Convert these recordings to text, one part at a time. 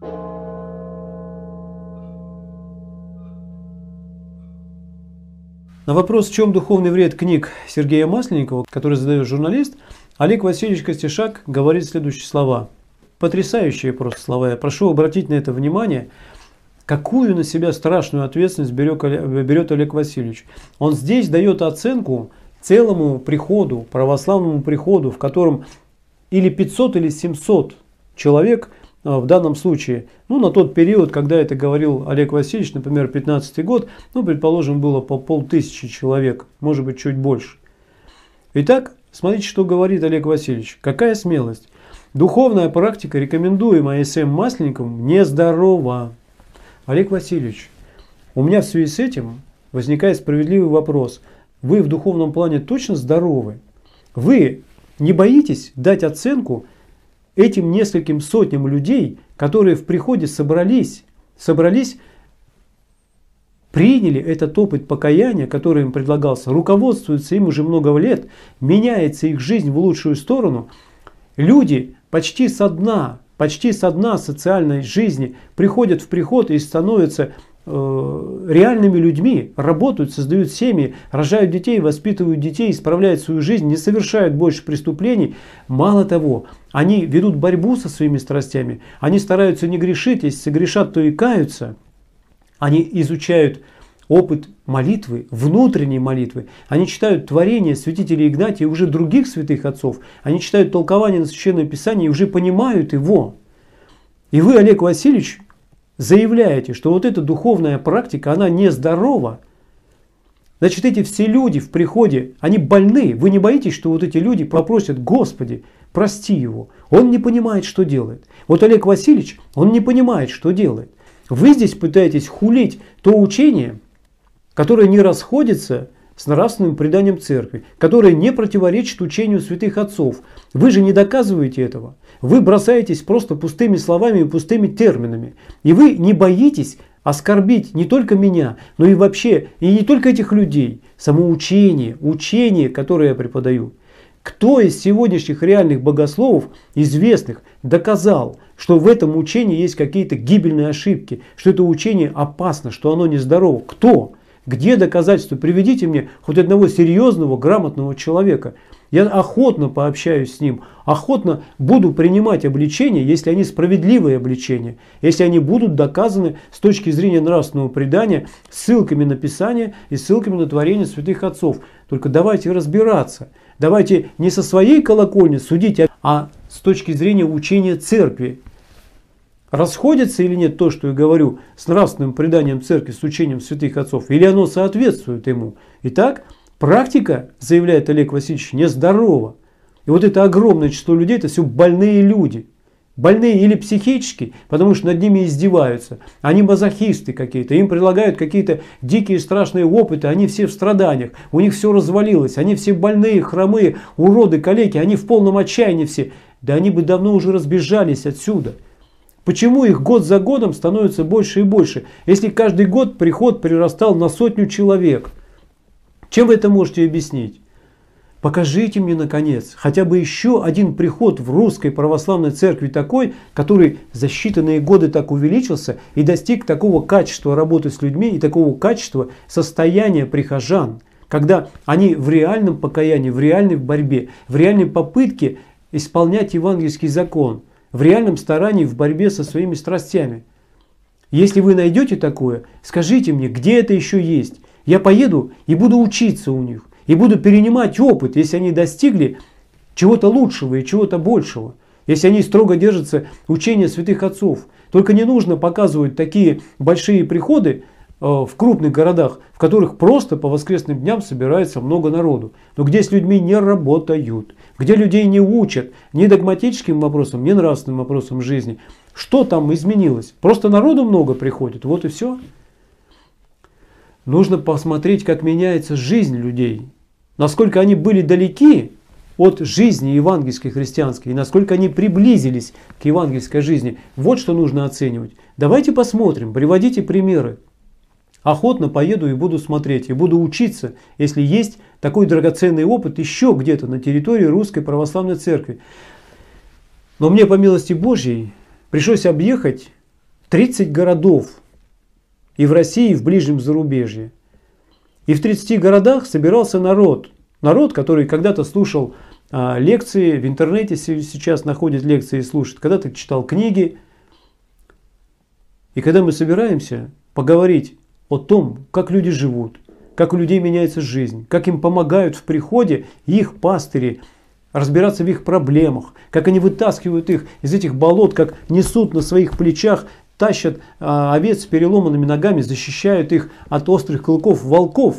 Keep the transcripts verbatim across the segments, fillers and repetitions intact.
На вопрос, в чем духовный вред книг Сергея Масленникова, который задает журналист, Олег Васильевич Костишак говорит следующие слова. Потрясающие просто слова. Я прошу обратить на это внимание. Какую на себя страшную ответственность берет Олег Васильевич. Он здесь дает оценку целому приходу, православному приходу, в котором или пятьсот, или семьсот человек в данном случае, ну, на тот период, когда это говорил Олег Васильевич, например, пятнадцатый год, ну, предположим, было по полтысячи человек, может быть, чуть больше. Итак, смотрите, что говорит Олег Васильевич. Какая смелость. Духовная практика, рекомендуемая С М Масленниковым, нездорова. Олег Васильевич, у меня в связи с этим возникает справедливый вопрос. Вы в духовном плане точно здоровы? Вы не боитесь дать оценку этим нескольким сотням людей, которые в приходе собрались, собрались, приняли этот опыт покаяния, который им предлагался, руководствуются им уже много лет, меняется их жизнь в лучшую сторону. Люди почти со дна, почти со дна социальной жизни приходят в приход и становятся э, реальными людьми, работают, создают семьи, рожают детей, воспитывают детей, исправляют свою жизнь, не совершают больше преступлений. Мало того, они ведут борьбу со своими страстями, они стараются не грешить, если согрешат, то и каются. Они изучают опыт молитвы, внутренней молитвы. Они читают творения святителя Игнатия и уже других святых отцов. Они читают толкование на Священное Писание и уже понимают его. И вы, Олег Васильевич, заявляете, что вот эта духовная практика, она нездорова. Значит, эти все люди в приходе, они больны. Вы не боитесь, что вот эти люди попросят: Господи, прости его. Он не понимает, что делает. Вот Олег Васильевич, он не понимает, что делает. Вы здесь пытаетесь хулить то учение, которое не расходится с нравственным преданием церкви, которое не противоречит учению святых отцов. Вы же не доказываете этого. Вы бросаетесь просто пустыми словами и пустыми терминами. И вы не боитесь оскорбить не только меня, но и вообще, и не только этих людей. Само учение, учение, которое я преподаю. Кто из сегодняшних реальных богословов, известных, доказал, что в этом учении есть какие-то гибельные ошибки, что это учение опасно, что оно нездорово? Кто? Где доказательства? Приведите мне хоть одного серьезного, грамотного человека. Я охотно пообщаюсь с ним, охотно буду принимать обличения, если они справедливые обличения, если они будут доказаны с точки зрения нравственного предания, ссылками на Писание и ссылками на творение святых отцов. Только давайте разбираться. Давайте не со своей колокольни судить, а с точки зрения учения церкви. Расходится или нет то, что я говорю, с нравственным преданием церкви, с учением святых отцов, или оно соответствует ему? Итак, практика, заявляет Олег Васильевич, нездорова. И вот это огромное число людей, это все больные люди. Больные или психически, потому что над ними издеваются. Они мазохисты какие-то, им предлагают какие-то дикие страшные опыты, они все в страданиях, у них все развалилось, они все больные, хромые, уроды, калеки, они в полном отчаянии все. Да они бы давно уже разбежались отсюда. Почему их год за годом становится больше и больше, если каждый год приход прирастал на сотню человек? Чем вы это можете объяснить? Покажите мне, наконец, хотя бы еще один приход в русской православной церкви такой, который за считанные годы так увеличился и достиг такого качества работы с людьми и такого качества состояния прихожан, когда они в реальном покаянии, в реальной борьбе, в реальной попытке исполнять евангельский закон, в реальном старании в борьбе со своими страстями. Если вы найдете такое, скажите мне, где это еще есть. Я поеду и буду учиться у них. И буду перенимать опыт, если они достигли чего-то лучшего и чего-то большего. Если они строго держатся учения святых отцов. Только не нужно показывать такие большие приходы э, в крупных городах, в которых просто по воскресным дням собирается много народу. Но где с людьми не работают, где людей не учат ни догматическим вопросам, ни нравственным вопросам жизни. Что там изменилось? Просто народу много приходит, вот и все. Нужно посмотреть, как меняется жизнь людей. Насколько они были далеки от жизни евангельской христианской. И насколько они приблизились к евангельской жизни. Вот что нужно оценивать. Давайте посмотрим, приводите примеры. Охотно поеду и буду смотреть. И буду учиться, если есть такой драгоценный опыт еще где-то на территории Русской Православной Церкви. Но мне, по милости Божьей, пришлось объехать тридцать городов. И в России, и в ближнем зарубежье. И в тридцати городах собирался народ. Народ, который когда-то слушал а, лекции, в интернете сейчас находит лекции и слушает. Когда-то читал книги. И когда мы собираемся поговорить о том, как люди живут, как у людей меняется жизнь, как им помогают в приходе их пастыри, разбираться в их проблемах, как они вытаскивают их из этих болот, как несут на своих плечах, тащат а, овец с переломанными ногами, защищают их от острых клыков волков.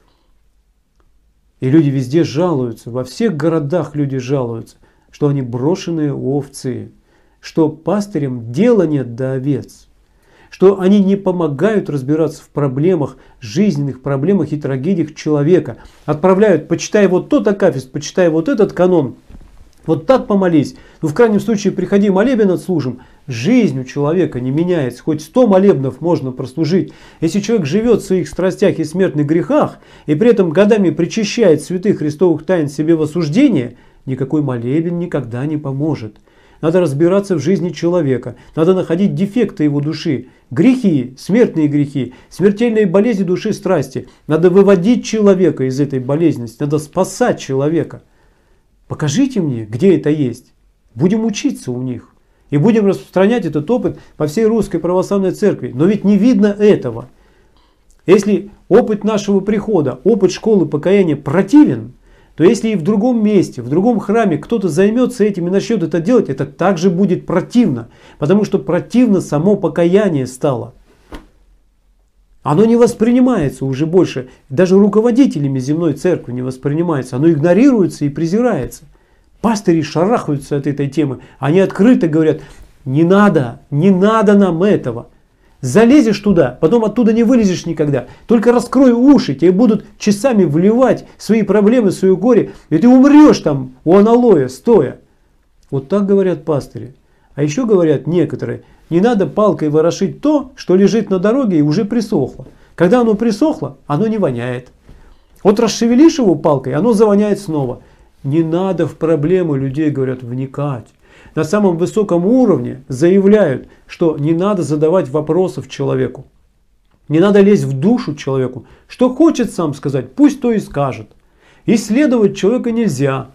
И люди везде жалуются, во всех городах люди жалуются, что они брошенные овцы, что пастырям дела нет до овец, что они не помогают разбираться в проблемах, жизненных проблемах и трагедиях человека. Отправляют, почитай вот тот акафист, почитай вот этот канон, вот так помолись. Ну, в крайнем случае, приходи, молебен отслужим. Жизнь у человека не меняется. Хоть сто молебнов можно прослужить. Если человек живет в своих страстях и смертных грехах, и при этом годами причащает святых христовых тайн себе в осуждение, никакой молебен никогда не поможет. Надо разбираться в жизни человека. Надо находить дефекты его души. Грехи, смертные грехи, смертельные болезни души, страсти. Надо выводить человека из этой болезненности. Надо спасать человека. Покажите мне, где это есть. Будем учиться у них. И будем распространять этот опыт по всей Русской Православной Церкви. Но ведь не видно этого. Если опыт нашего прихода, опыт школы покаяния противен, то если и в другом месте, в другом храме кто-то займется этим и начнет это делать, это также будет противно. Потому что противно само покаяние стало. Оно не воспринимается уже больше, даже руководителями земной церкви не воспринимается. Оно игнорируется и презирается. Пастыри шарахаются от этой темы. Они открыто говорят, не надо, не надо нам этого. Залезешь туда, потом оттуда не вылезешь никогда. Только раскрой уши, тебе будут часами вливать свои проблемы, свое горе. И ты умрешь там у аналоя стоя. Вот так говорят пастыри. А еще говорят некоторые, не надо палкой ворошить то, что лежит на дороге и уже присохло. Когда оно присохло, оно не воняет. Вот расшевелишь его палкой, оно завоняет снова. Не надо в проблемы людей, говорят, вникать. На самом высоком уровне заявляют, что не надо задавать вопросов человеку. Не надо лезть в душу человеку. Что хочет сам сказать, пусть то и скажет. Исследовать человека нельзя.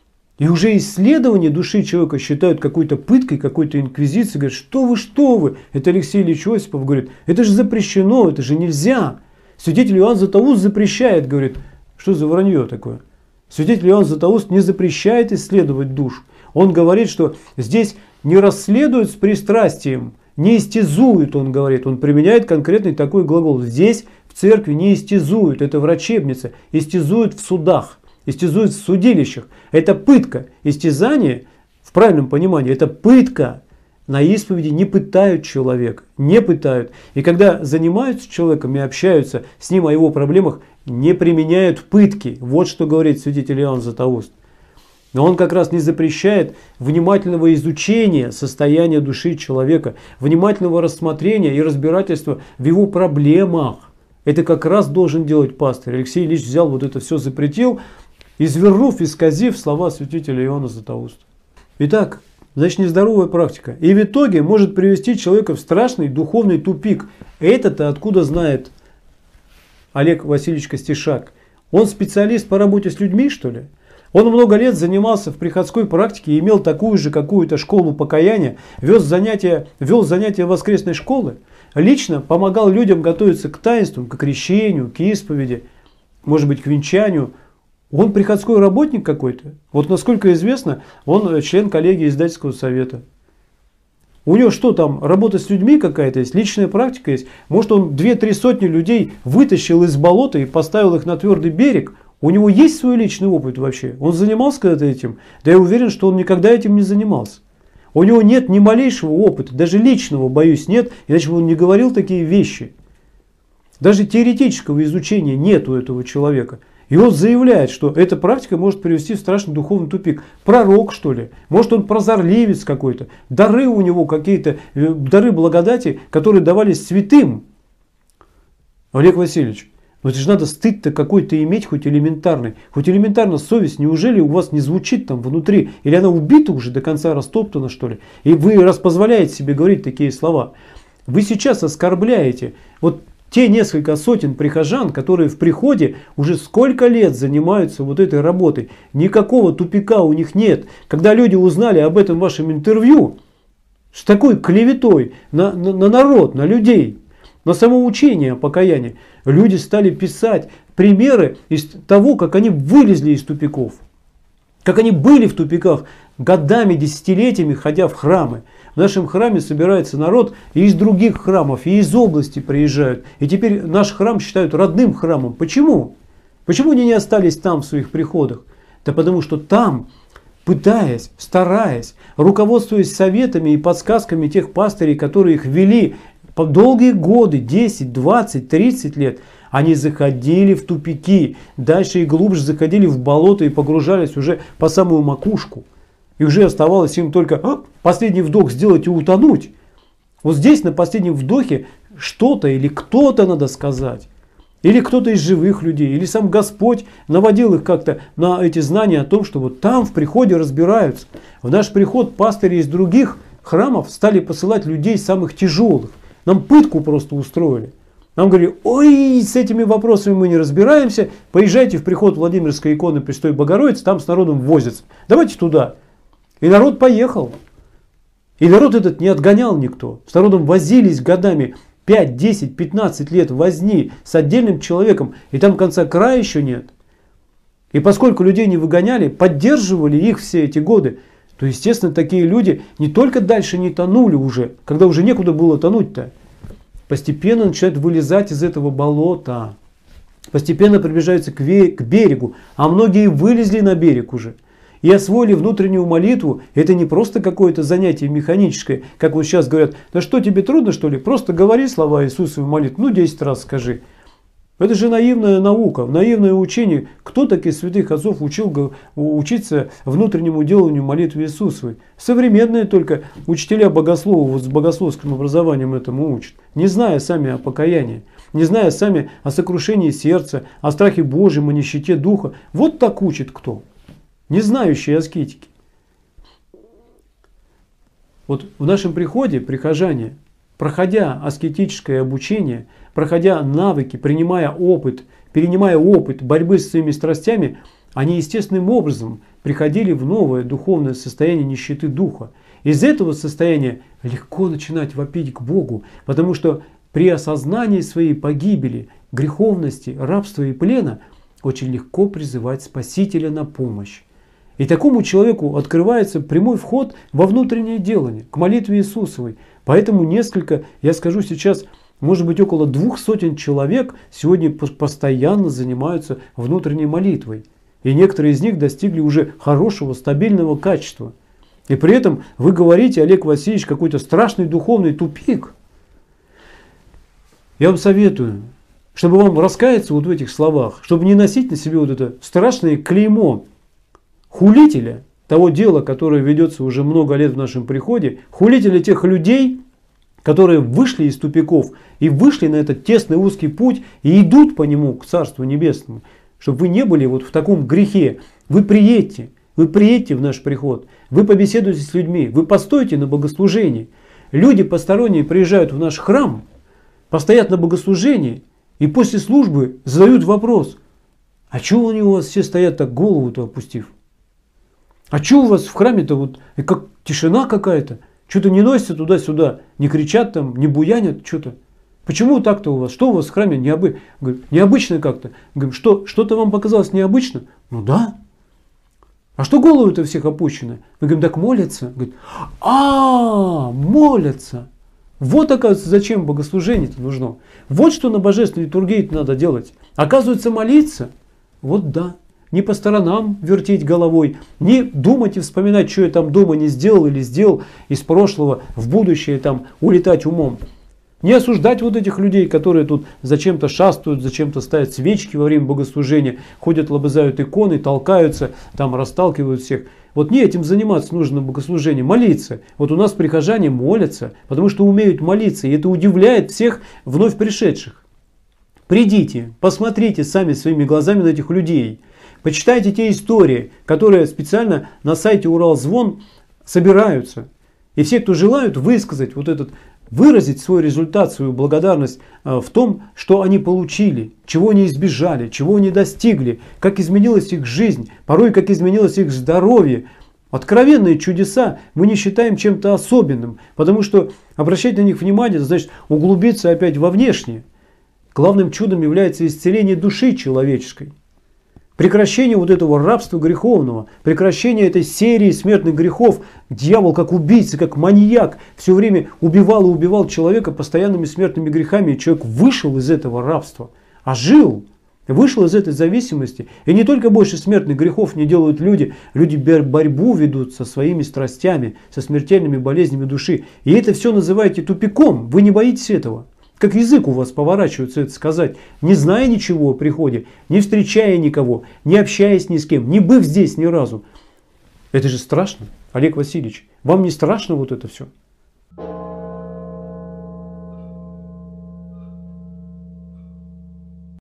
И уже исследование души человека считают какой-то пыткой, какой-то инквизицией. Говорят, что вы, что вы. Это Алексей Ильич Осипов говорит, это же запрещено, это же нельзя. Святитель Иоанн Златоуст запрещает, говорит, что за вранье такое. Святитель Иоанн Златоуст не запрещает исследовать душу. Он говорит, что здесь не расследуют с пристрастием, не истязуют, он говорит. Он применяет конкретный такой глагол. Здесь в церкви не истязуют, это врачебница. Истязуют в судах, истязуют в судилищах. Это пытка. Истязание, в правильном понимании, это пытка. На исповеди не пытают человека, не пытают. И когда занимаются человеком и общаются с ним о его проблемах, не применяют пытки. Вот что говорит святитель Иоанн Златоуст. Но он как раз не запрещает внимательного изучения состояния души человека, внимательного рассмотрения и разбирательства в его проблемах. Это как раз должен делать пастырь. Алексей Ильич взял вот это все, запретил, извернув, исказив слова святителя Иоанна Златоуста. Итак, значит, нездоровая практика. И в итоге может привести человека в страшный духовный тупик. Это-то откуда знает Олег Васильевич Костишак? Он специалист по работе с людьми, что ли? Он много лет занимался в приходской практике и имел такую же какую-то школу покаяния, вез занятия, вел занятия воскресной школы, лично помогал людям готовиться к таинствам, к крещению, к исповеди, может быть, к венчанию. Он приходской работник какой-то. Вот насколько известно, он член коллегии издательского совета. У него что там, работа с людьми какая-то есть, личная практика есть. Может, он две-три сотни людей вытащил из болота и поставил их на твердый берег. У него есть свой личный опыт вообще? Он занимался когда-то этим? Да я уверен, что он никогда этим не занимался. У него нет ни малейшего опыта, даже личного, боюсь, нет, иначе бы он не говорил такие вещи. Даже теоретического изучения нет у этого человека. И он заявляет, что эта практика может привести в страшный духовный тупик. Пророк, что ли? Может, он прозорливец какой-то? Дары у него какие-то, дары благодати, которые давались святым. Олег Васильевич, ну это же надо стыд-то какой-то иметь, хоть элементарный. Хоть элементарно совесть, неужели у вас не звучит там внутри? Или она убита уже, до конца растоптана, что ли? И вы раз позволяете себе говорить такие слова. Вы сейчас оскорбляете вот те несколько сотен прихожан, которые в приходе уже сколько лет занимаются вот этой работой. Никакого тупика у них нет. Когда люди узнали об этом вашем интервью, с такой клеветой на, на, на народ, на людей, на самоучение о покаянии, люди стали писать примеры из того, как они вылезли из тупиков. Как они были в тупиках годами, десятилетиями, ходя в храмы. В нашем храме собирается народ и из других храмов, и из области приезжают. И теперь наш храм считают родным храмом. Почему? Почему они не остались там в своих приходах? Да потому что там, пытаясь, стараясь, руководствуясь советами и подсказками тех пастырей, которые их вели по долгие годы, десять, двадцать, тридцать лет, они заходили в тупики, дальше и глубже заходили в болото и погружались уже по самую макушку. И уже оставалось им только а, последний вдох сделать и утонуть. Вот здесь на последнем вдохе что-то или кто-то надо сказать. Или кто-то из живых людей, или сам Господь наводил их как-то на эти знания о том, что вот там в приходе разбираются. В наш приход пастыри из других храмов стали посылать людей самых тяжелых. Нам пытку просто устроили. Нам говорили, ой, с этими вопросами мы не разбираемся, поезжайте в приход Владимирской иконы Престой Богородицы, там с народом возятся. Давайте туда. И народ поехал. И народ этот не отгонял никто. С народом возились годами пять, десять, пятнадцать лет возни с отдельным человеком. И там конца края еще нет. И поскольку людей не выгоняли, поддерживали их все эти годы, то, естественно, такие люди не только дальше не тонули уже, когда уже некуда было тонуть-то. Постепенно начинают вылезать из этого болота. Постепенно приближаются к берегу. А многие вылезли на берег уже. И освоили внутреннюю молитву. Это не просто какое-то занятие механическое, как вот сейчас говорят, да что тебе трудно что ли? Просто говори слова Иисусовой молитвы, ну десять раз скажи. Это же наивная наука, наивное учение. Кто так из святых отцов учил учиться внутреннему деланию молитвы Иисусовой? Современные только учителя богословов вот с богословским образованием этому учат, не зная сами о покаянии, не зная сами о сокрушении сердца, о страхе Божьем, о нищете духа. Вот так учит кто? Не знающие аскетики. Вот в нашем приходе прихожане, проходя аскетическое обучение, проходя навыки, принимая опыт, перенимая опыт борьбы с своими страстями, они естественным образом приходили в новое духовное состояние нищеты духа. Из этого состояния легко начинать вопить к Богу, потому что при осознании своей погибели, греховности, рабства и плена очень легко призывать Спасителя на помощь. И такому человеку открывается прямой вход во внутреннее делание, к молитве Иисусовой. Поэтому несколько, я скажу сейчас, может быть около двух сотен человек сегодня постоянно занимаются внутренней молитвой. И некоторые из них достигли уже хорошего, стабильного качества. И при этом вы говорите, Олег Васильевич, какой-то страшный духовный тупик. Я вам советую, чтобы вам раскаяться вот в этих словах, чтобы не носить на себе вот это страшное клеймо хулителя того дела, которое ведется уже много лет в нашем приходе, хулителя тех людей, которые вышли из тупиков и вышли на этот тесный узкий путь и идут по нему к Царству Небесному. Чтобы вы не были вот в таком грехе. Вы приедьте, вы приедьте в наш приход, вы побеседуете с людьми, вы постойте на богослужении. Люди посторонние приезжают в наш храм, постоят на богослужении и после службы задают вопрос, а чего они у вас все стоят так голову-то опустив? А что у вас в храме-то вот как тишина какая-то? Что-то не носятся туда-сюда, не кричат там, не буянят, что-то. Почему так-то у вас? Что у вас в храме необы... Говорит, необычно как-то? Говорим, что, что-то вам показалось необычно? Ну да. А что головы-то всех опущены? Мы говорим, так молятся. Говорит, а, молятся. Вот, оказывается, зачем богослужение-то нужно. Вот что на божественной литургии надо делать. Оказывается, молиться. Вот да. Не по сторонам вертеть головой, не думать и вспоминать, что я там дома не сделал или сделал из прошлого в будущее, там улетать умом. Не осуждать вот этих людей, которые тут зачем-то шастают, зачем-то ставят свечки во время богослужения, ходят, лобызают иконы, толкаются, там расталкивают всех. Вот не этим заниматься нужно на богослужении, молиться. Вот у нас прихожане молятся, потому что умеют молиться, и это удивляет всех вновь пришедших. Придите, посмотрите сами своими глазами на этих людей. Почитайте те истории, которые специально на сайте Уралзвон собираются. И все, кто желают высказать вот этот выразить свой результат, свою благодарность в том, что они получили, чего они избежали, чего они достигли, как изменилась их жизнь, порой как изменилось их здоровье. Откровенные чудеса мы не считаем чем-то особенным, потому что обращать на них внимание, это значит углубиться опять во внешнее. Главным чудом является исцеление души человеческой. Прекращение вот этого рабства греховного, прекращение этой серии смертных грехов. Дьявол как убийца, как маньяк все время убивал и убивал человека постоянными смертными грехами. И человек вышел из этого рабства, а жил, вышел из этой зависимости. И не только больше смертных грехов не делают люди, люди борьбу ведут со своими страстями, со смертельными болезнями души. И это все называете тупиком, вы не боитесь этого. Как язык у вас поворачивается это сказать, не зная ничего о приходе, не встречая никого, не общаясь ни с кем, не быв здесь ни разу. Это же страшно, Олег Васильевич. Вам не страшно вот это все?